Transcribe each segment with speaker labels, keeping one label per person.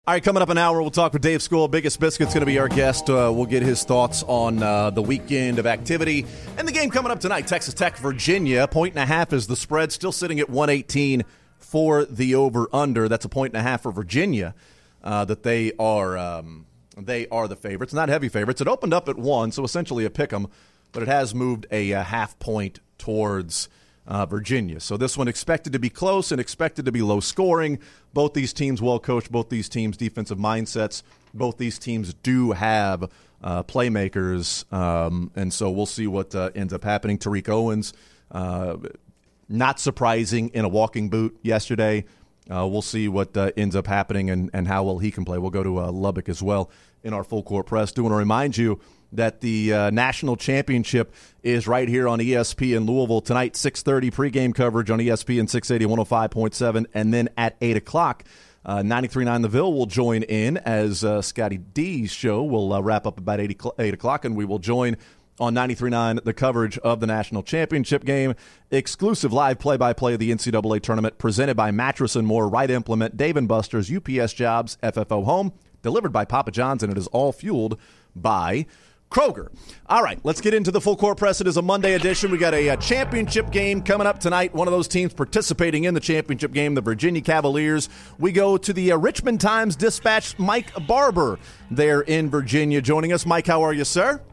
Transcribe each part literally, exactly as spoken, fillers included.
Speaker 1: All right, coming up an hour, we'll talk with Dave School. Biggest Biscuit's going to be our guest. Uh, we'll get his thoughts on uh, the weekend of activity. And the game coming up tonight, Texas Tech, Virginia. Point and a half is the spread, still sitting at one eighteen for the over-under. That's a point and a half for Virginia, uh, that they are um, they are the favorites. Not heavy favorites. It opened up at one, so essentially a pick 'em, but it has moved a, a half point towards Uh, Virginia. So this one expected to be close and expected to be low scoring. Both these teams well coached, both these teams defensive mindsets. Both these teams do have uh, playmakers, um, and so we'll see what uh, ends up happening. Tariq Owens, uh, not surprising in a walking boot yesterday. Uh, we'll see what uh, ends up happening and, and how well he can play. We'll go to uh, Lubbock as well in our full court press. Do want to remind you that the uh, national championship is right here on E S P N Louisville tonight, six thirty pregame coverage on E S P N six eighty, one oh five point seven, and then at eight o'clock, uh, ninety-three point nine The Ville will join in as uh, Scotty D's show will uh, wrap up about eight o'clock, and we will join on ninety-three point nine the coverage of the national championship game. Exclusive live play-by-play of the N C double A tournament presented by Mattress and More, Right Implement, Dave and Buster's, U P S Jobs, F F O Home, delivered by Papa John's, and it is all fueled by Kroger. All right, let's get into the full court press. It is a Monday edition. We got a, a championship game coming up tonight. One of those teams participating in the championship game, the Virginia Cavaliers. We go to the uh, Richmond Times-Dispatch, Mike Barber there in Virginia joining us. Mike, how are you, sir?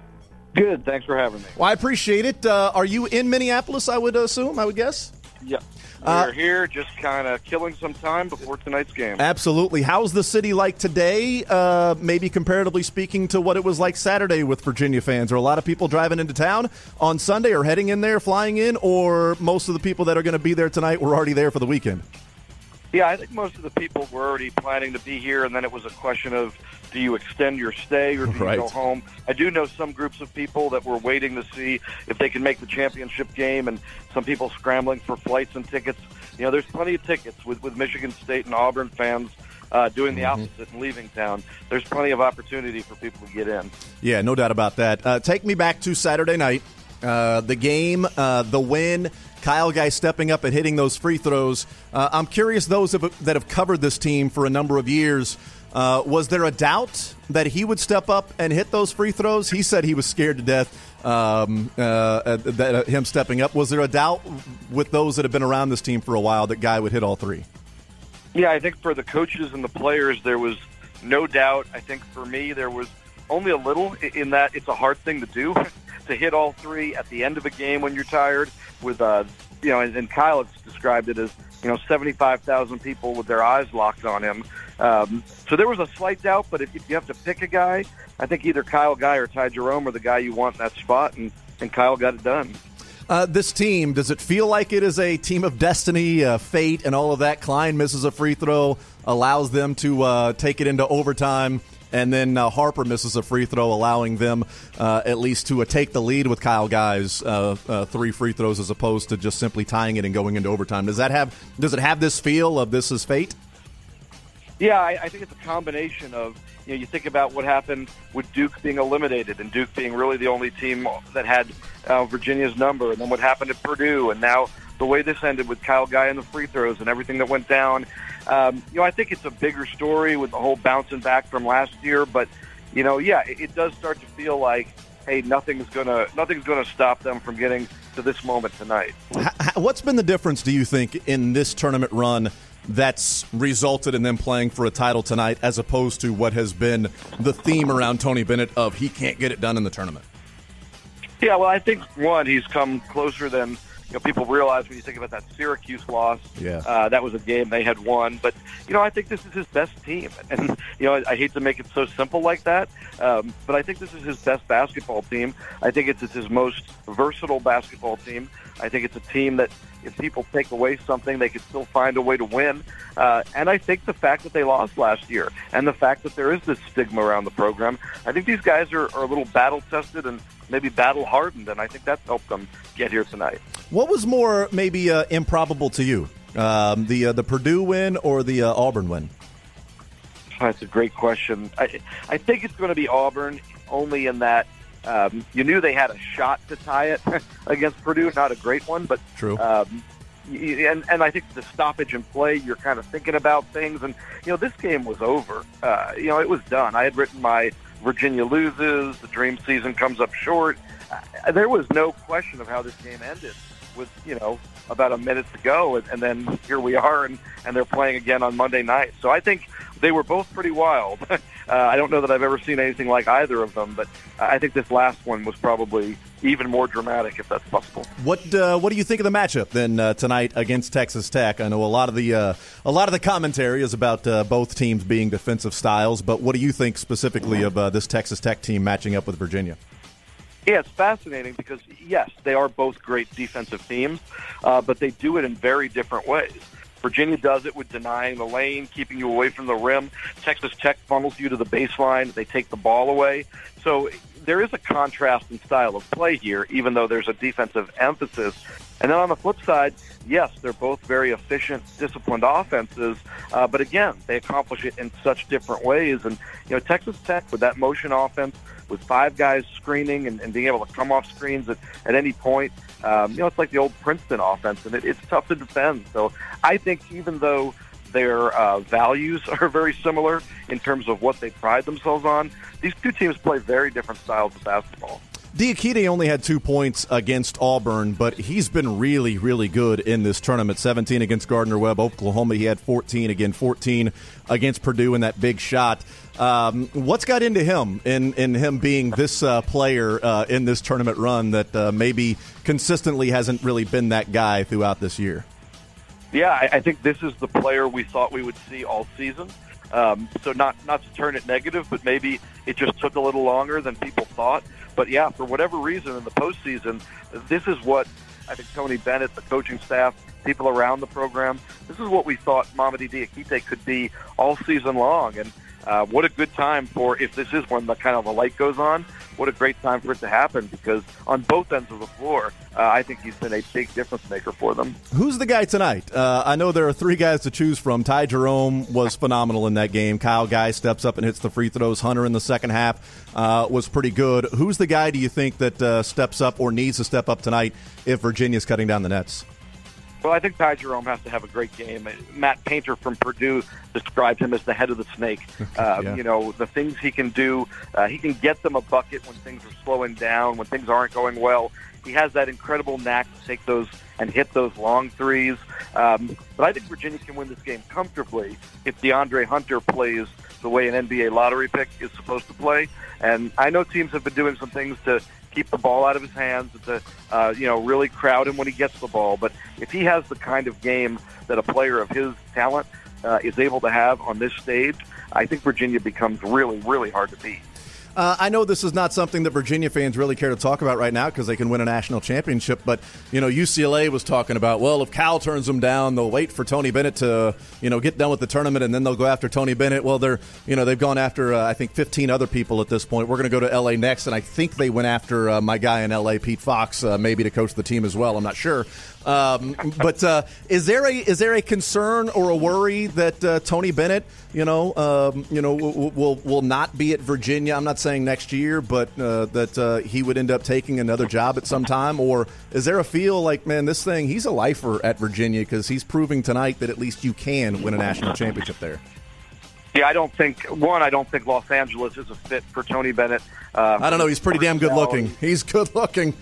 Speaker 2: Good. Thanks for having me.
Speaker 1: Well, I appreciate it. Uh, are you in Minneapolis, I would assume, I would guess?
Speaker 2: Yeah. We're
Speaker 1: Uh,
Speaker 2: here just kind of killing some time before tonight's game.
Speaker 1: Absolutely. How's the city like today, uh, maybe comparatively speaking to what it was like Saturday with Virginia fans? Are a lot of people driving into town on Sunday or heading in there, flying in, or most of the people that are going to be there tonight were already there for the weekend?
Speaker 2: Yeah, I think most of the people were already planning to be here, and then it was a question of, do you extend your stay or do you
Speaker 1: Right.
Speaker 2: go home? I do know some groups of people that were waiting to see if they can make the championship game, and some people scrambling for flights and tickets. You know, there's plenty of tickets with, with Michigan State and Auburn fans uh, doing the
Speaker 1: Mm-hmm.
Speaker 2: opposite and leaving town. There's plenty of opportunity for people to get in.
Speaker 1: Yeah, no doubt about that. Uh, take me back to Saturday night. Uh, the game, uh, the win, Kyle Guy stepping up and hitting those free throws. Uh, I'm curious, those of, that have covered this team for a number of years, uh, was there a doubt that he would step up and hit those free throws? He said he was scared to death, um, uh, that uh, him stepping up. Was there a doubt with those that have been around this team for a while that Guy would hit all three?
Speaker 2: Yeah, I think for the coaches and the players, there was no doubt. I think for me, there was only a little in that it's a hard thing to do, to hit all three at the end of a game when you're tired. With, uh, you know, and, and Kyle has described it as, you know, seventy-five thousand people with their eyes locked on him. Um, so there was a slight doubt, but if, if you have to pick a guy, I think either Kyle Guy or Ty Jerome are the guy you want in that spot, and, and Kyle got it done.
Speaker 1: Uh, this team, does it feel like it is a team of destiny, uh, fate, and all of that? Klein misses a free throw, allows them to uh, take it into overtime, and then uh, Harper misses a free throw, allowing them uh, at least to uh, take the lead with Kyle Guy's uh, uh, three free throws, as opposed to just simply tying it and going into overtime. Does that have? Does it have this feel of this is fate?
Speaker 2: Yeah, I, I think it's a combination of, you know, you think about what happened with Duke being eliminated and Duke being really the only team that had uh, Virginia's number, and then what happened at Purdue, and now the way this ended with Kyle Guy and the free throws and everything that went down. Um, you know, I think it's a bigger story with the whole bouncing back from last year, but, you know, yeah, it, it does start to feel like, hey, nothing's gonna nothing's gonna stop them from getting to this moment tonight.
Speaker 1: What's been the difference, do you think, in this tournament run that's resulted in them playing for a title tonight, as opposed to what has been the theme around Tony Bennett of he can't get it done in the tournament?
Speaker 2: Yeah, well, I think, one, he's come closer than, you know, people realize when you think about that Syracuse loss.
Speaker 1: Yeah.
Speaker 2: Uh, that was a game they had won. But, you know, I think this is his best team. And, you know, I, I hate to make it so simple like that, um, but I think this is his best basketball team. I think it's, it's his most versatile basketball team. I think it's a team that if people take away something, they could still find a way to win. Uh, and I think the fact that they lost last year and the fact that there is this stigma around the program, I think these guys are, are a little battle-tested and maybe battle-hardened, and I think that's helped them get here tonight.
Speaker 1: What was more maybe uh, improbable to you, um, the uh, the Purdue win or the uh, Auburn win?
Speaker 2: That's a great question. I, I think it's going to be Auburn, only in that um, you knew they had a shot to tie it against Purdue. Not a great one, but
Speaker 1: True.
Speaker 2: Um, and and I think the stoppage in play, you're kind of thinking about things, and you know this game was over. Uh, you know it was done. I had written my Virginia loses, the dream season comes up short. Uh, there was no question of how this game ended with you know about a minute to go, and, and then here we are, and, and they're playing again on Monday night. So I think they were both pretty wild. uh, I don't know that I've ever seen anything like either of them, but I think this last one was probably even more dramatic, if that's possible.
Speaker 1: What uh, What do you think of the matchup then uh, tonight against Texas Tech? I know a lot of the uh, a lot of the commentary is about uh, both teams being defensive styles, but what do you think specifically of uh, this Texas Tech team matching up with Virginia?
Speaker 2: Yeah, it's fascinating because, yes, they are both great defensive teams, uh, but they do it in very different ways. Virginia does it with denying the lane, keeping you away from the rim. Texas Tech funnels you to the baseline. They take the ball away. So there is a contrast in style of play here, even though there's a defensive emphasis. And then on the flip side, yes, they're both very efficient, disciplined offenses. Uh, but again, they accomplish it in such different ways. And, you know, Texas Tech with that motion offense, with five guys screening and, and being able to come off screens at, at any point, um, you know, it's like the old Princeton offense, and it, it's tough to defend. So I think even though their uh, values are very similar in terms of what they pride themselves on, these two teams play very different styles of basketball.
Speaker 1: Diakite only had two points against Auburn, but he's been really, really good in this tournament. seventeen against Gardner-Webb. Oklahoma, he had fourteen. Again, fourteen against Purdue in that big shot. Um, what's got into him in, in him being this uh, player uh, in this tournament run that uh, maybe consistently hasn't really been that guy throughout this year?
Speaker 2: Yeah, I, I think this is the player we thought we would see all season. Um, so not, not to turn it negative, but maybe it just took a little longer than people thought. But, yeah, for whatever reason in the postseason, this is what I think Tony Bennett, the coaching staff, people around the program, this is what we thought Mamadi Diakite could be all season long. And uh, what a good time for, if this is when the kind of a light goes on, what a great time for it to happen, because on both ends of the floor, uh, I think he's been a big difference maker for them.
Speaker 1: Who's the guy tonight? Uh, I know there are three guys to choose from. Ty Jerome was phenomenal in that game. Kyle Guy steps up and hits the free throws. Hunter in the second half uh, was pretty good. Who's the guy do you think that uh, steps up or needs to step up tonight if Virginia's cutting down the nets?
Speaker 2: Well, I think Ty Jerome has to have a great game. Matt Painter from Purdue described him as the head of the snake. Uh, yeah. You know, the things he can do, uh, he can get them a bucket when things are slowing down, when things aren't going well. He has that incredible knack to take those and hit those long threes. Um, but I think Virginia can win this game comfortably if DeAndre Hunter plays the way an N B A lottery pick is supposed to play. And I know teams have been doing some things to keep the ball out of his hands, to uh, you know, really crowd him when he gets the ball. But if he has the kind of game that a player of his talent uh, is able to have on this stage, I think Virginia becomes really, really hard to beat.
Speaker 1: Uh, I know this is not something that Virginia fans really care to talk about right now because they can win a national championship, but, you know, U C L A was talking about, well, if Cal turns them down, they'll wait for Tony Bennett to, you know, get done with the tournament, and then they'll go after Tony Bennett. Well, they're, you know, they've gone after, uh, I think, fifteen other people at this point. We're going to go to L A next, and I think they went after uh, my guy in L A, Pete Fox, uh, maybe to coach the team as well. I'm not sure. Um, but uh, is there a is there a concern or a worry that uh, Tony Bennett, you know, um, you know, will, will will not be at Virginia? I'm not saying next year, but uh, that uh, he would end up taking another job at some time. Or is there a feel like, man, this thing, he's a lifer at Virginia because he's proving tonight that at least you can win a national championship there?
Speaker 2: Yeah, I don't think, one, I don't think Los Angeles is a fit for Tony Bennett. Uh,
Speaker 1: I don't know. He's pretty damn good looking. He's good looking.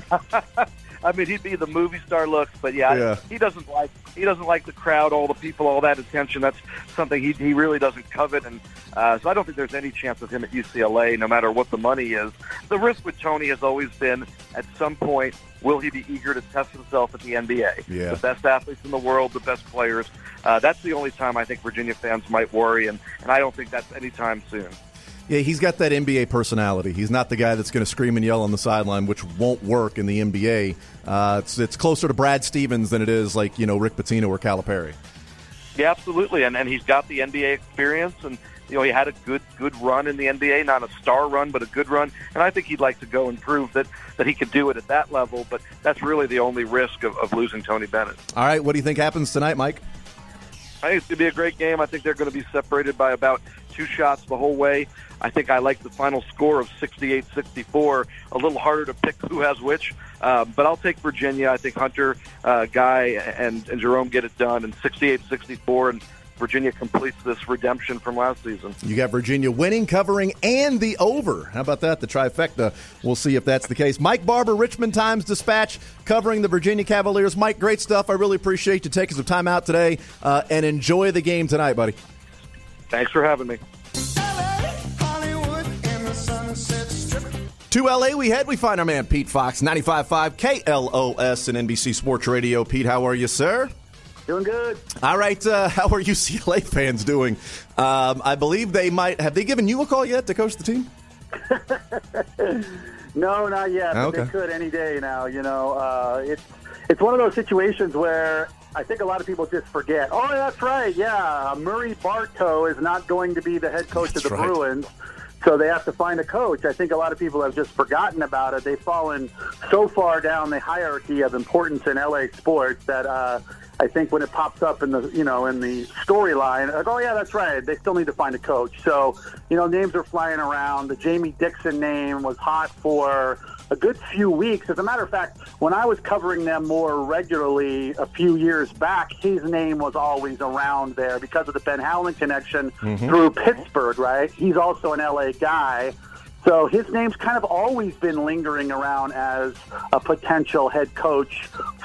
Speaker 2: I mean, he'd be the movie star looks, but yeah,
Speaker 1: yeah,
Speaker 2: he doesn't like he doesn't like the crowd, all the people, all that attention. That's something he he really doesn't covet, and uh, so I don't think there's any chance of him at U C L A, no matter what the money is. The risk with Tony has always been, at some point, will he be eager to test himself at the N B A?
Speaker 1: Yeah.
Speaker 2: The best athletes in the world, the best players. Uh, that's the only time I think Virginia fans might worry, and, and I don't think that's anytime soon.
Speaker 1: Yeah, he's got that N B A personality. He's not the guy that's going to scream and yell on the sideline, which won't work in the N B A. Uh, it's it's closer to Brad Stevens than it is like, you know, Rick Pitino or Calipari.
Speaker 2: Yeah, absolutely, and and he's got the N B A experience, and you know he had a good good run in the N B A, not a star run, but a good run, and I think he'd like to go and prove that that he could do it at that level. But that's really the only risk of, of losing Tony Bennett.
Speaker 1: All right, what do you think happens tonight, Mike?
Speaker 2: I think it's going to be a great game. I think they're going to be separated by about two shots the whole way. I think I like the final score of sixty-eight sixty-four. A little harder to pick who has which, uh, but I'll take Virginia. I think Hunter, uh, Guy, and, and Jerome get it done in sixty-eight sixty-four, and Virginia completes this redemption from last season.
Speaker 1: You got Virginia winning, covering, and the over. How about that? The trifecta. We'll see if that's the case. Mike Barber, Richmond Times-Dispatch, covering the Virginia Cavaliers. Mike, great stuff. I really appreciate you taking some time out today, uh, and enjoy the game tonight, buddy.
Speaker 2: Thanks for having me.
Speaker 1: To L A we head. We find our man Pete Fox, ninety-five point five K L O S and N B C Sports Radio. Pete, how are you, sir?
Speaker 3: Doing good.
Speaker 1: All right. Uh, how are U C L A fans doing? Um, I believe they might have. They given you a call yet to coach the team?
Speaker 3: No, not yet. But
Speaker 1: okay.
Speaker 3: They could any day now. You know, uh, it's it's one of those situations where I think a lot of people just forget. Oh, that's right. Yeah, Murray Bartow is not going to be the head coach
Speaker 1: that's
Speaker 3: of the
Speaker 1: right.
Speaker 3: Bruins. So they have to find a coach. I think a lot of people have just forgotten about it. They've fallen so far down the hierarchy of importance in L A sports that uh, I think when it pops up in the you know in the storyline, like, oh yeah, that's right. They still need to find a coach. So you know, names are flying around. The Jamie Dixon name was hot for a good few weeks. As a matter of fact, when I was covering them more regularly a few years back, his name was always around there because of the Ben Howland connection mm-hmm. through Pittsburgh, right? He's also an L A guy. So his name's kind of always been lingering around as a potential head coach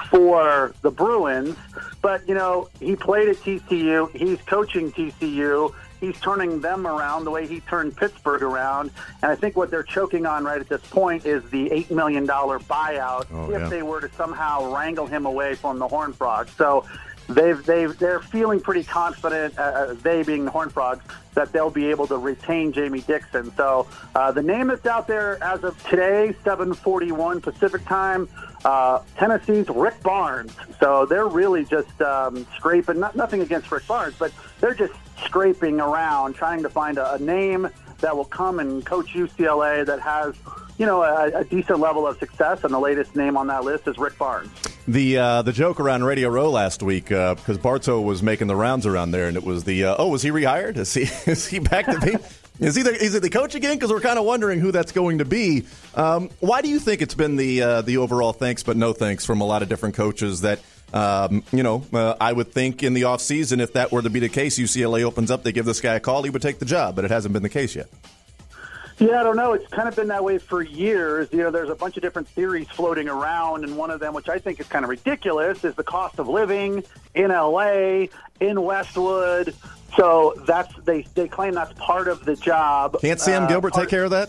Speaker 3: for the Bruins. But, you know, he played at T C U. He's coaching T C U. He's turning them around the way he turned Pittsburgh around. And I think what they're choking on right at this point is the eight million dollars buyout
Speaker 1: oh,
Speaker 3: if
Speaker 1: yeah.
Speaker 3: they were to somehow wrangle him away from the Horned Frogs. So they've, they've, they're feeling pretty confident, uh, they being the Horned Frogs, that they'll be able to retain Jamie Dixon. So uh, the name that's out there as of today, seven forty-one Pacific time, uh, Tennessee's Rick Barnes. So they're really just um, scraping, not, nothing against Rick Barnes, but they're just scraping around, trying to find a, a name that will come and coach U C L A that has, you know, a, a decent level of success, and the latest name on that list is Rick Barnes.
Speaker 1: The uh, the joke around Radio Row last week, uh, because Bartow was making the rounds around there, and it was the, uh, oh, was he rehired? Is he is he back to be? Is he the, is it the coach again? Because we're kind of wondering who that's going to be. Um, why do you think it's been the uh, the overall thanks but no thanks from a lot of different coaches that, um, you know, uh, I would think in the offseason, if that were to be the case, U C L A opens up, they give this guy a call, he would take the job, but it hasn't been the case yet.
Speaker 3: Yeah, I don't know. It's kind of been that way for years. You know, there's a bunch of different theories floating around, and one of them, which I think is kind of ridiculous, is the cost of living in L A, in Westwood. So that's they they claim that's part of the job.
Speaker 1: Can't Sam
Speaker 3: uh,
Speaker 1: Gilbert
Speaker 3: part-
Speaker 1: take care of that?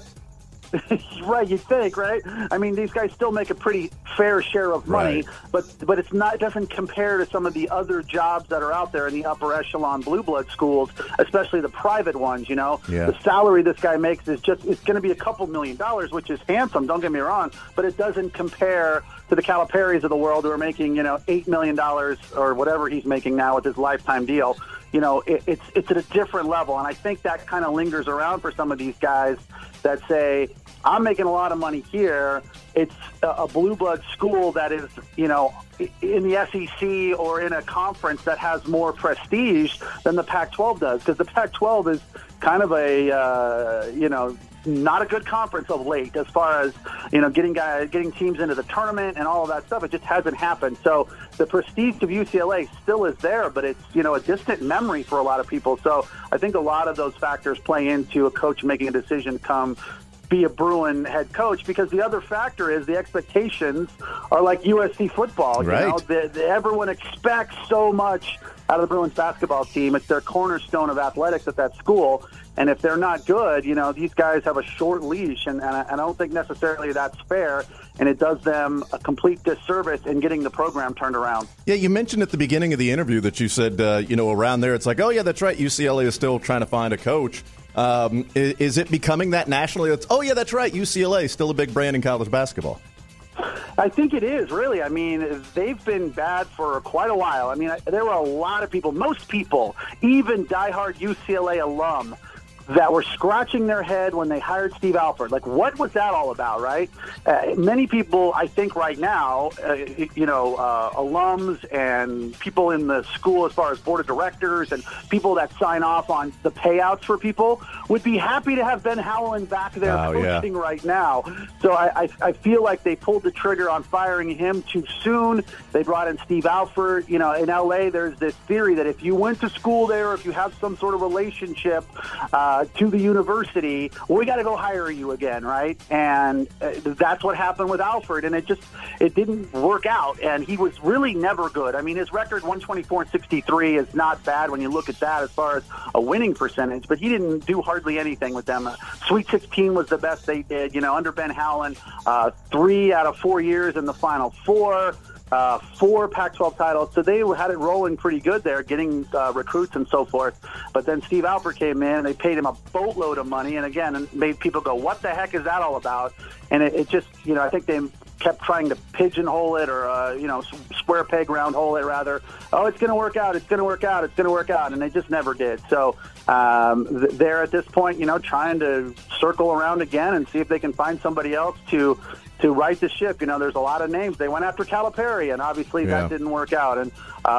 Speaker 3: Right, you'd think, right? I mean, these guys still make a pretty fair share of money,
Speaker 1: right.
Speaker 3: but but it's not. It doesn't compare to some of the other jobs that are out there in the upper echelon blue blood schools, especially the private ones. You know,
Speaker 1: yeah.
Speaker 3: the salary this guy makes is just it's going to be a couple million dollars, which is handsome. Don't get me wrong, but it doesn't compare to the Caliperis of the world who are making, you know, eight million dollars or whatever he's making now with his lifetime deal. You know, it, it's it's at a different level, and I think that kind of lingers around for some of these guys that say, I'm making a lot of money here. It's a, a blue blood school that is, you know, in the S E C or in a conference that has more prestige than the Pac twelve does, because the Pac twelve is kind of a, uh, you know, not a good conference of late as far as, you know, getting guys, getting teams into the tournament and all of that stuff. It just hasn't happened. So the prestige of U C L A still is there, but it's, you know, a distant memory for a lot of people. So I think a lot of those factors play into a coach making a decision to come be a Bruin head coach, because the other factor is the expectations are like U S C football. You
Speaker 1: right.
Speaker 3: know, the, the, everyone expects so much out of the Bruins basketball team. It's their cornerstone of athletics at that school. And if they're not good, you know, these guys have a short leash, and, and, I, and I don't think necessarily that's fair, and it does them a complete disservice in getting the program turned around.
Speaker 1: Yeah, you mentioned at the beginning of the interview that you said, uh, you know, around there, it's like, oh, yeah, that's right, U C L A is still trying to find a coach. Um, is, is it becoming that nationally? It's, oh, yeah, that's right, U C L A is still a big brand in college basketball.
Speaker 3: I think it is, really. I mean, they've been bad for quite a while. I mean, there were a lot of people, most people, even diehard U C L A alum, that were scratching their head when they hired Steve Alford. Like, what was that all about, right? Uh, many people, I think right now, uh, you know, uh, alums and people in the school as far as board of directors and people that sign off on the payouts for people would be happy to have Ben Howland back there
Speaker 1: oh,
Speaker 3: coaching
Speaker 1: yeah.
Speaker 3: right now. So I, I, I feel like they pulled the trigger on firing him too soon. They brought in Steve Alford. You know, in L A, there's this theory that if you went to school there, if you have some sort of relationship uh, to the university, well, we got to go hire you again, right? And uh, that's what happened with Alford, and it just it didn't work out. And he was really never good. I mean, his record one twenty-four and sixty-three is not bad when you look at that as far as a winning percentage, but he didn't do hardly anything with them. Uh, Sweet sixteen was the best they did, you know, under Ben Howland. Uh, three out of four years in the Final Four. Uh, four Pac twelve titles, so they had it rolling pretty good there, getting uh, recruits and so forth. But then Steve Alford came in, and they paid him a boatload of money, and again, and made people go, what the heck is that all about? And it, it just, you know, I think they kept trying to pigeonhole it or, uh, you know, square peg, round hole it, rather. Oh, it's going to work out, it's going to work out, it's going to work out, and they just never did. So um, th- they're at this point, you know, trying to circle around again and see if they can find somebody else to to right the ship. You know, there's a lot of names. They went after Calipari, and obviously
Speaker 1: yeah.
Speaker 3: that didn't work out. And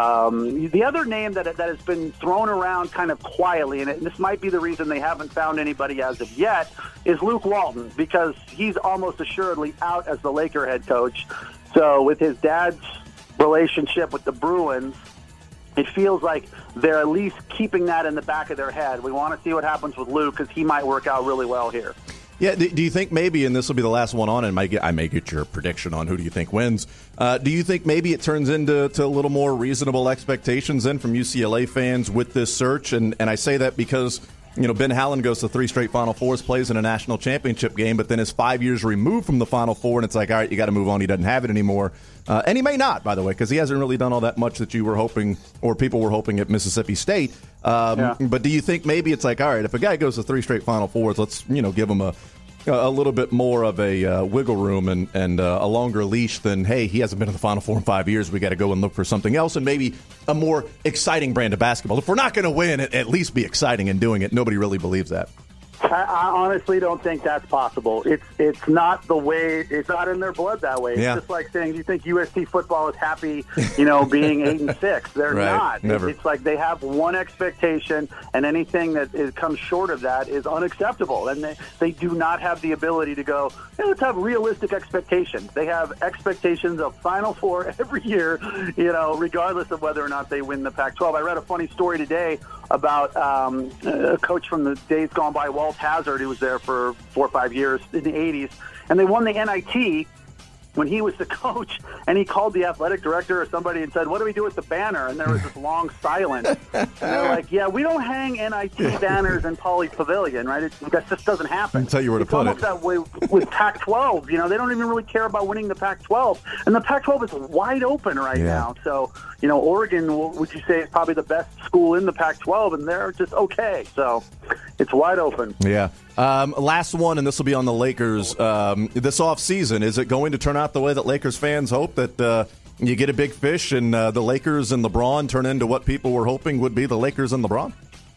Speaker 3: um, the other name that that has been thrown around kind of quietly, and, it, and this might be the reason they haven't found anybody as of yet, is Luke Walton, because he's almost assuredly out as the Laker head coach. So with his dad's relationship with the Bruins, it feels like they're at least keeping that in the back of their head. We want to see what happens with Luke, because he might work out really well here.
Speaker 1: Yeah, do, do you think maybe, and this will be the last one on, and might get, I may get your prediction on who do you think wins, uh, do you think maybe it turns into to a little more reasonable expectations then from U C L A fans with this search? And, and I say that because, you know, Ben Howland goes to three straight Final Fours, plays in a national championship game, but then is five years removed from the Final Four, and it's like, all right, you got to move on. He doesn't have it anymore. Uh, and he may not, by the way, because he hasn't really done all that much that you were hoping or people were hoping at Mississippi State. Um,
Speaker 3: yeah.
Speaker 1: But do you think maybe it's like, all right, if a guy goes to three straight Final Fours, let's, you know, give him a a little bit more of a uh, wiggle room and, and uh, a longer leash than, hey, he hasn't been in the Final Four in five years. We got to go and look for something else and maybe a more exciting brand of basketball. If we're not going to win, at least be exciting in doing it. Nobody really believes that.
Speaker 3: I, I honestly don't think that's possible. It's it's not the way. It's not in their blood that way. It's
Speaker 1: yeah.
Speaker 3: just like saying, do you think U S C football is happy, you know, being eight and six? They're
Speaker 1: right.
Speaker 3: not.
Speaker 1: Never.
Speaker 3: It's like they have one expectation, and anything that is, comes short of that is unacceptable. And they, they do not have the ability to go, hey, let's have realistic expectations. They have expectations of Final Four every year, you know, regardless of whether or not they win the Pac twelve. I read a funny story today about um, a coach from the days gone by, Walt Hazard, who was there for four or five years in the eighties, and they won the N I T when he was the coach, and he called the athletic director or somebody and said, what do we do with the banner? And there was this long silence. And they're like, yeah, we don't hang N I T banners in Pauley Pavilion, right? It, that just doesn't happen.
Speaker 1: I'll tell you where to
Speaker 3: it's
Speaker 1: put
Speaker 3: almost
Speaker 1: it.
Speaker 3: that way with Pac twelve. You know, they don't even really care about winning the Pac twelve. And the Pac twelve is wide open right
Speaker 1: yeah.
Speaker 3: now. So, you know, Oregon, would you say, is probably the best school in the Pac twelve, and they're just okay. So it's wide open.
Speaker 1: Yeah. Um, last one, and this will be on the Lakers. Um, this offseason, is it going to turn out the way that Lakers fans hope, that uh, you get a big fish and uh, the Lakers and LeBron turn into what people were hoping would be the Lakers and LeBron?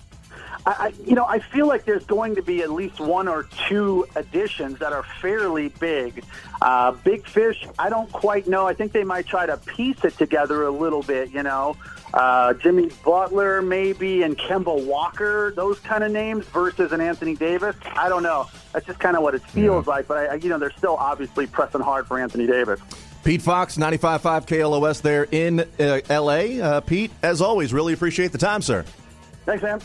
Speaker 3: I, you know, I feel like there's going to be at least one or two additions that are fairly big. Uh, big fish, I don't quite know. I think they might try to piece it together a little bit, you know. Uh, Jimmy Butler maybe and Kemba Walker, those kind of names versus an Anthony Davis. I don't know. That's just kind of what it feels yeah. like. But, I, I, you know, they're still obviously pressing hard for Anthony Davis.
Speaker 1: Pete Fox, ninety-five point five K L O S there in uh, L A. Uh, Pete, as always, really appreciate the time, sir.
Speaker 3: Thanks, man.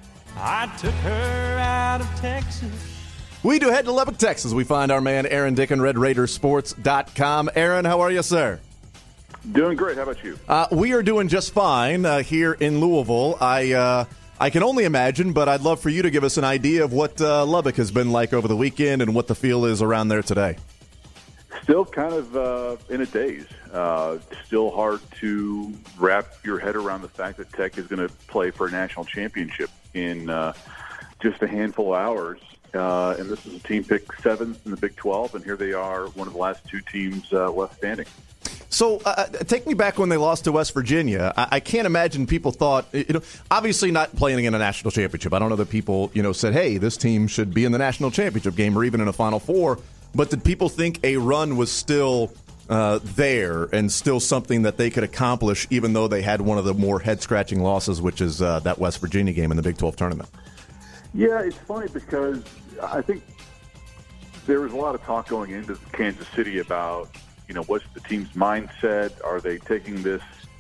Speaker 4: I took her out of Texas.
Speaker 1: We do head to Lubbock, Texas. We find our man Aaron Dicken, Red Raider Sports dot com. Aaron, how are you, sir?
Speaker 5: Doing great. How about you?
Speaker 1: Uh, we are doing just fine uh, here in Louisville. I uh, I can only imagine, but I'd love for you to give us an idea of what uh, Lubbock has been like over the weekend and what the feel is around there today.
Speaker 5: Still kind of uh, in a daze. Uh, still hard to wrap your head around the fact that Tech is going to play for a national championship in uh, just a handful of hours. Uh, and this is a team picked seventh in the Big twelve, and here they are, one of the last two teams uh, left standing.
Speaker 1: So uh, take me back when they lost to West Virginia. I, I can't imagine people thought, you know, obviously not playing in a national championship. I don't know that people, you know, said, hey, this team should be in the national championship game or even in a Final Four. But did people think a run was still uh, there and still something that they could accomplish, even though they had one of the more head-scratching losses, which is uh, that West Virginia game in the Big twelve tournament?
Speaker 5: Yeah, it's funny because I think there was a lot of talk going into Kansas City about, you know, what's the team's mindset? Are they taking this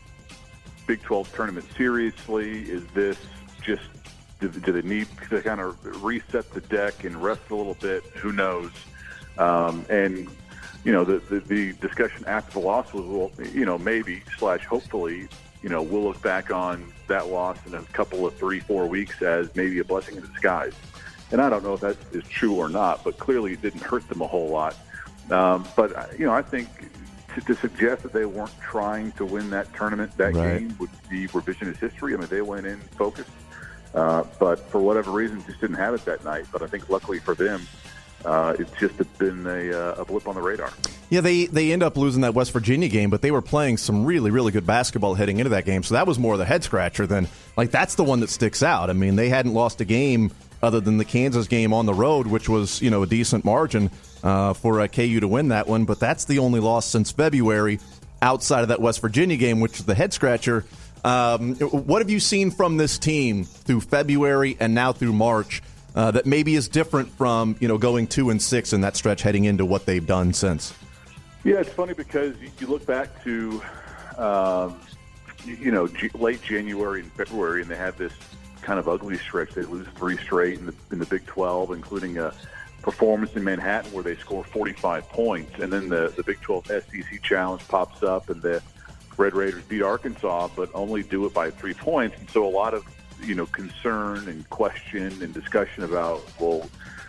Speaker 5: Big twelve tournament seriously? Is this just, do, do they need to kind of reset the deck and rest a little bit? Who knows? Um, and, you know, the, the, the discussion after the loss was, well, you know, maybe slash hopefully, you know, we'll look back on that loss in a couple of three, four weeks as maybe a blessing in disguise. And I don't know if that is true or not, but clearly it didn't hurt them a whole lot. Um, but, you know, I think to, to suggest that they weren't trying to win that tournament, that
Speaker 1: right.
Speaker 5: game, would be revisionist history. I mean, they went in focused, uh, but for whatever reason, just didn't have it that night. But I think luckily for them, uh, it's just been a, uh, a blip on the radar.
Speaker 1: Yeah, they, they end up losing that West Virginia game, but they were playing some really, really good basketball heading into that game. So that was more of the head-scratcher than, like, that's the one that sticks out. I mean, they hadn't lost a game other than the Kansas game on the road, which was, you know, a decent margin uh, for uh, K U to win that one. But that's the only loss since February outside of that West Virginia game, which is the head-scratcher. Um, what have you seen from this team through February and now through March uh, that maybe is different from, you know, going two and six in that stretch heading into what they've done since?
Speaker 5: Yeah, it's funny because you look back to, um, you know, G- late January and February, and they had this kind of ugly stretch. They lose three straight in the, in the Big twelve, including a performance in Manhattan where they score forty-five points. And then the, the Big twelve S E C Challenge pops up, and the Red Raiders beat Arkansas, but only do it by three points. And so a lot of, you know, concern and question and discussion about, well,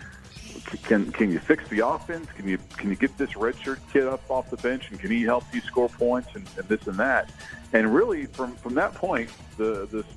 Speaker 5: Can can you fix the offense? Can you can you get this redshirt kid up off the bench, and can he help you score points and, and this and that? And really, from, from that point, the the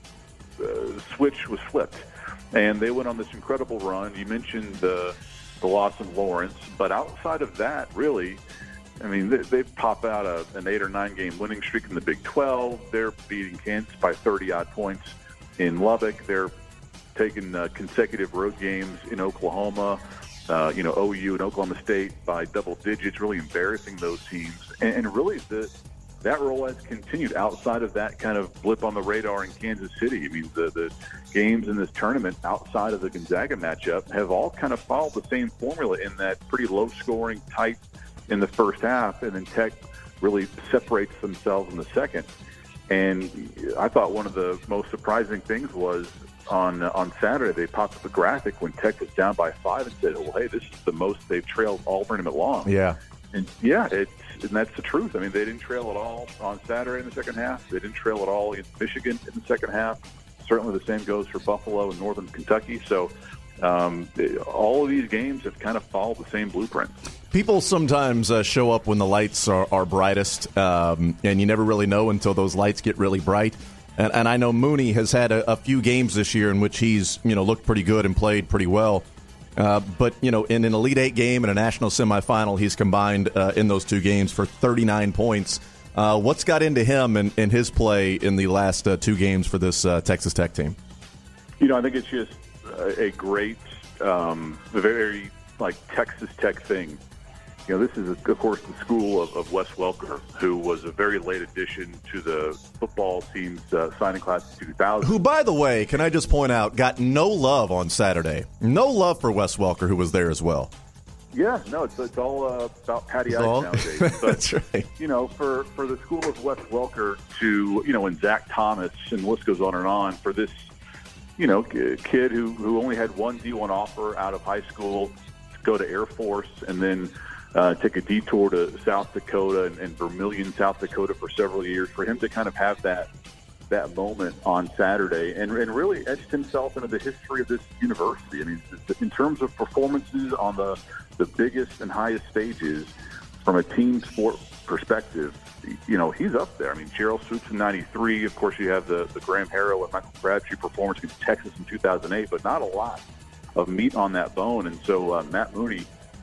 Speaker 5: uh, switch was flipped, and they went on this incredible run. You mentioned the the loss in Lawrence, but outside of that, really, I mean, they, they pop out a, an eight or nine game winning streak in the Big twelve. They're beating Kansas by thirty odd points in Lubbock. They're taking uh, consecutive road games in Oklahoma. Uh, you know, O U and Oklahoma State by double digits, really embarrassing those teams. And, and really, the, that role has continued outside of that kind of blip on the radar in Kansas City. I mean, the, the games in this tournament outside of the Gonzaga matchup have all kind of followed the same formula in that pretty low-scoring, tight in the first half, and then Tech really separates themselves in the second. And I thought one of the most surprising things was on uh, on Saturday, they popped up a graphic when Tech was down by five and said, well, hey, this is the most they've trailed all tournament long.
Speaker 1: Yeah.
Speaker 5: And, yeah, it's, and that's the truth. I mean, they didn't trail at all on Saturday in the second half. They didn't trail at all in Michigan in the second half. Certainly the same goes for Buffalo and Northern Kentucky. So um, all of these games have kind of followed the same blueprint.
Speaker 1: People sometimes uh, show up when the lights are, are brightest, um, and you never really know until those lights get really bright. And, and I know Mooney has had a, a few games this year in which he's, you know, looked pretty good and played pretty well. Uh, but, you know, in an Elite Eight game and a national semifinal, he's combined uh, in those two games for thirty-nine points. Uh, what's got into him and, and his play in the last uh, two games for this uh, Texas Tech team?
Speaker 5: You know, I think it's just a, a great, um, very, like, Texas Tech thing. You know, this is, of course, the school of, of Wes Welker, who was a very late addition to the football team's uh, signing class in two thousand.
Speaker 1: Who, by the way, can I just point out, got no love on Saturday. No love for Wes Welker, who was there as well.
Speaker 5: Yeah, no, it's, it's all uh, about Patty Ice
Speaker 1: all...
Speaker 5: nowadays. But,
Speaker 1: That's right.
Speaker 5: You know, for, for the school of Wes Welker to, you know, and Zach Thomas, and the list goes on and on, for this, you know, kid who, who only had one D one offer out of high school, to go to Air Force, and then Uh, take a detour to South Dakota and, and Vermillion, South Dakota for several years. For him to kind of have that that moment on Saturday and, and really etched himself into the history of this university. I mean, in terms of performances on the, the biggest and highest stages from a team sport perspective, you know, he's up there. I mean, Gerald Swoops in ninety-three. Of course, you have the, the Graham Harrell and Michael Crabtree performance against Texas in two thousand eight, but not a lot of meat on that bone. And so uh, Matt Mooney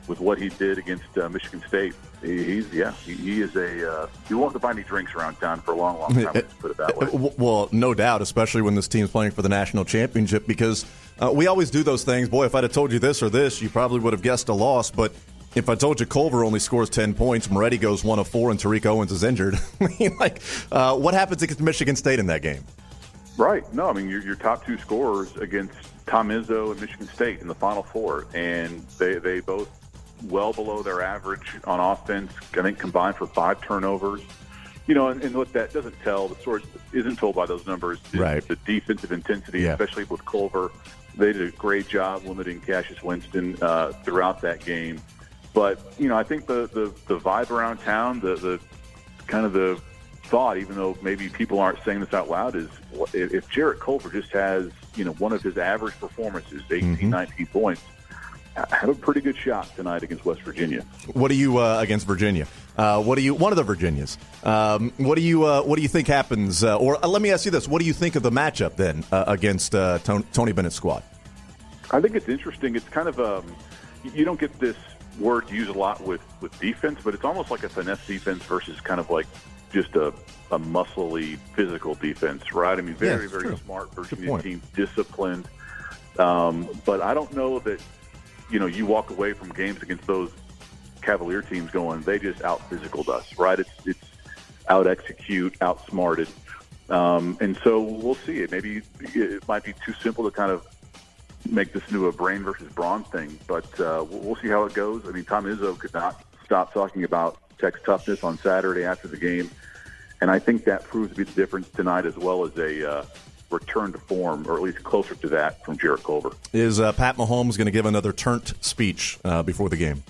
Speaker 5: with what he did against uh, Michigan State. He, he's yeah, he, he is a. Uh, he won't have to buy any drinks around town for a long, long time. Let's put it that way.
Speaker 1: Well, no doubt, especially when this team's playing for the national championship, because uh, we always do those things. Boy, if I'd have told you this or this, you probably would have guessed a loss. But if I told you Culver only scores ten points, Moretti goes one of four, and Tariq Owens is injured, I mean, like, uh, what happens against Michigan State in that game?
Speaker 5: Right. No, I mean, your, your top two scorers against Tom Izzo and Michigan State in the Final Four, and they they both well below their average on offense. I think combined for five turnovers. You know, and, and what that doesn't tell, the source isn't told by those numbers, is
Speaker 1: right.
Speaker 5: the defensive intensity,
Speaker 1: yeah.
Speaker 5: especially with Culver. They did a great job limiting Cassius Winston uh, throughout that game. But, you know, I think the, the, the vibe around town, the, the kind of the thought, even though maybe people aren't saying this out loud, is if Jarrett Culver just has, you know, one of his average performances, eighteen, mm-hmm. nineteen points, have a pretty good shot tonight against West Virginia.
Speaker 1: What do you uh, against Virginia? Uh, what do you? One of the Virginias. Um, what do you? Uh, what do you think happens? Uh, or uh, let me ask you this: what do you think of the matchup then uh, against uh, Tony, Tony Bennett's squad?
Speaker 5: I think it's interesting. It's kind of um, you don't get this word used a lot with, with defense, but it's almost like a finesse defense versus kind of like just a, a muscly physical defense, right? I mean, very yeah, very true. smart Virginia team, disciplined. Um, but I don't know that. You know, you walk away from games against those Cavalier teams going, they just out-physicaled us, right? It's it's out-execute, outsmarted. Um, and so we'll see. It maybe it might be too simple to kind of make this into a brain versus brawn thing, but uh, we'll see how it goes. I mean, Tom Izzo could not stop talking about Tech's toughness on Saturday after the game, and I think that proves to be the difference tonight, as well as a uh, return to form, or at least closer to that, from Jarrett Culver.
Speaker 1: Is uh, Pat Mahomes going to give another turnt speech uh, before the game?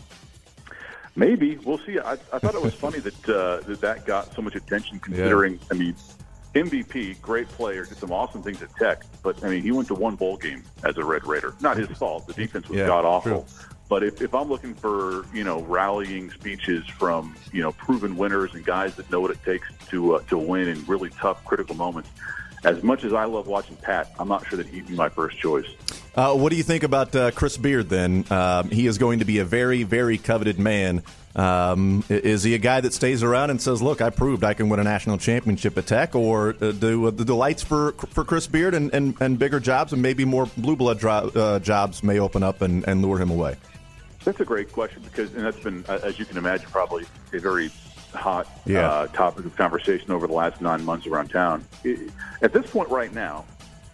Speaker 5: Maybe. We'll see. I, I thought it was funny that, uh, that that got so much attention, considering, yeah. I mean, M V P, great player, did some awesome things at Tech, but, I mean, he went to one bowl game as a Red Raider. Not his fault. The defense was yeah, god-awful. True. But if, if I'm looking for, you know, rallying speeches from, you know, proven winners and guys that know what it takes to uh, to win in really tough, critical moments, as much as I love watching Pat, I'm not sure that he'd be my first choice.
Speaker 1: Uh, what do you think about uh, Chris Beard, then? Um, he is going to be a very, very coveted man. Um, is he a guy that stays around and says, look, I proved I can win a national championship at Tech? Or uh, do uh, the lights for for Chris Beard and, and, and bigger jobs and maybe more blue blood dro- uh, jobs may open up and, and lure him away?
Speaker 5: That's a great question, because and that's been, as you can imagine, probably a very hot
Speaker 1: yeah.
Speaker 5: uh, topic of conversation over the last nine months around town. It, at this point right now,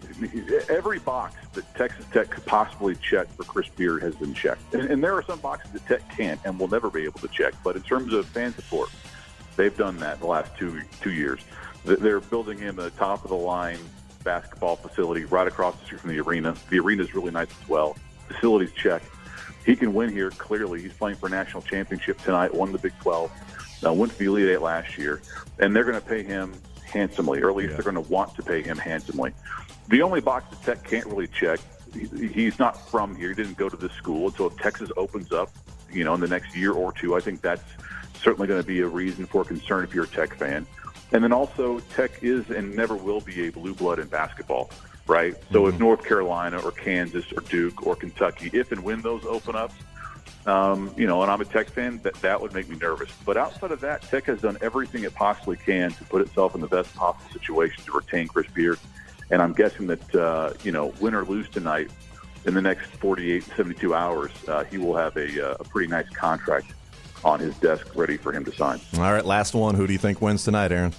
Speaker 5: every box that Texas Tech could possibly check for Chris Beard has been checked. And, and there are some boxes that Tech can't and will never be able to check. But in terms of fan support, they've done that the last two two years. They're building him a top-of-the-line basketball facility right across the street from the arena. The arena is really nice as well. Facilities check. He can win here, clearly. He's playing for a national championship tonight, won the Big twelve. Uh, went to the Elite Eight last year, and they're going to pay him handsomely, or at least yeah. they're going to want to pay him handsomely. The only box that Tech can't really check, he, he's not from here. He didn't go to this school. And so if Texas opens up, you know, in the next year or two, I think that's certainly going to be a reason for concern if you're a Tech fan. And then also, Tech is and never will be a blue blood in basketball, right? So mm-hmm. if North Carolina or Kansas or Duke or Kentucky, if and when those open up, Um, you know, and I'm a Tech fan, that, that would make me nervous. But outside of that, Tech has done everything it possibly can to put itself in the best possible situation to retain Chris Beard. And I'm guessing that, uh, you know, win or lose tonight, in the next forty-eight, seventy-two hours, uh, he will have a, a pretty nice contract on his desk ready for him to sign.
Speaker 1: All right, last one. Who do you think wins tonight, Aaron?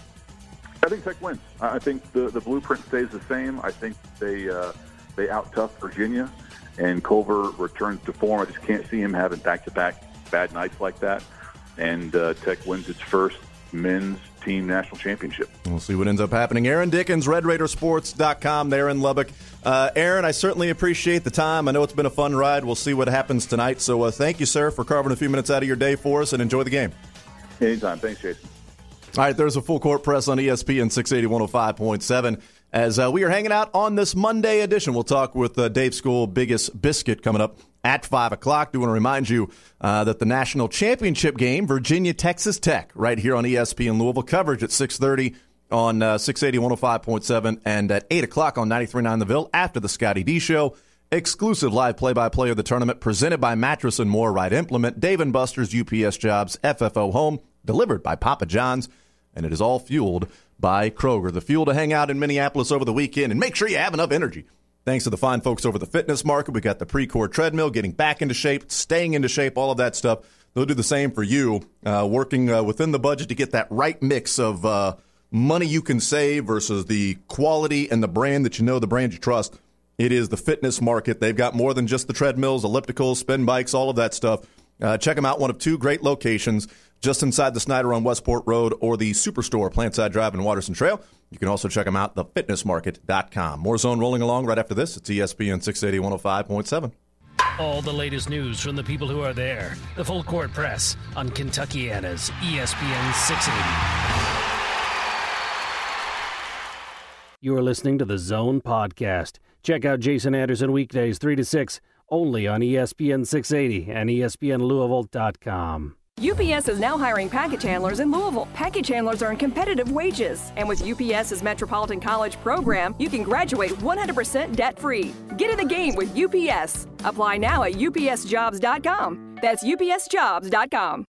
Speaker 5: I think Tech wins. I think the, the blueprint stays the same. I think they, uh, they out-tough Virginia. And Culver returns to form. I just can't see him having back-to-back bad nights like that. And uh, Tech wins its first men's team national championship.
Speaker 1: We'll see what ends up happening. Aaron Dickens, Red Raider Sports dot com there in Lubbock. Uh, Aaron, I certainly appreciate the time. I know it's been a fun ride. We'll see what happens tonight. So uh, thank you, sir, for carving a few minutes out of your day for us, and enjoy the game.
Speaker 5: Anytime. Thanks, Jason.
Speaker 1: All right, there's a full court press on E S P N six eighty, one oh five point seven. As uh, we are hanging out on this Monday edition, we'll talk with uh, Dave School, Biggest Biscuit, coming up at five o'clock. Do want to remind you uh, that the national championship game, Virginia-Texas Tech, right here on E S P N Louisville, coverage at six thirty on uh, six eighty, one oh five point seven, and at eight o'clock on ninety-three point nine The Ville after the Scotty D Show. Exclusive live play-by-play of the tournament presented by Mattress and More Right Implement, Dave and Buster's U P S Jobs, F F O Home, delivered by Papa John's, and it is all fueled by Kroger. The fuel to hang out in Minneapolis over the weekend, and make sure you have enough energy. Thanks to the fine folks over the Fitness Market. We got the Precor treadmill, getting back into shape, staying into shape, all of that stuff. They'll do the same for you, uh, working uh, within the budget to get that right mix of uh, money you can save versus the quality and the brand that you know, the brand you trust. It is the Fitness Market. They've got more than just the treadmills, ellipticals, spin bikes, all of that stuff. Uh, check them out. One of two great locations just inside the Snyder on Westport Road or the Superstore, Plantside Drive and Watterson Trail. You can also check them out, the fitness market dot com. More Zone rolling along right after this. It's E S P N six eighty, one oh five point seven.
Speaker 6: All the latest news from the people who are there. The Full Court Press on Kentuckiana's E S P N six eighty.
Speaker 7: You are listening to the Zone Podcast. Check out Jason Anderson weekdays three to six, only on E S P N six eighty and E S P N Louisville dot com.
Speaker 8: U P S is now hiring package handlers in Louisville. Package handlers earn competitive wages. And with UPS's Metropolitan College program, you can graduate one hundred percent debt-free. Get in the game with U P S. Apply now at U P S jobs dot com. That's U P S jobs dot com.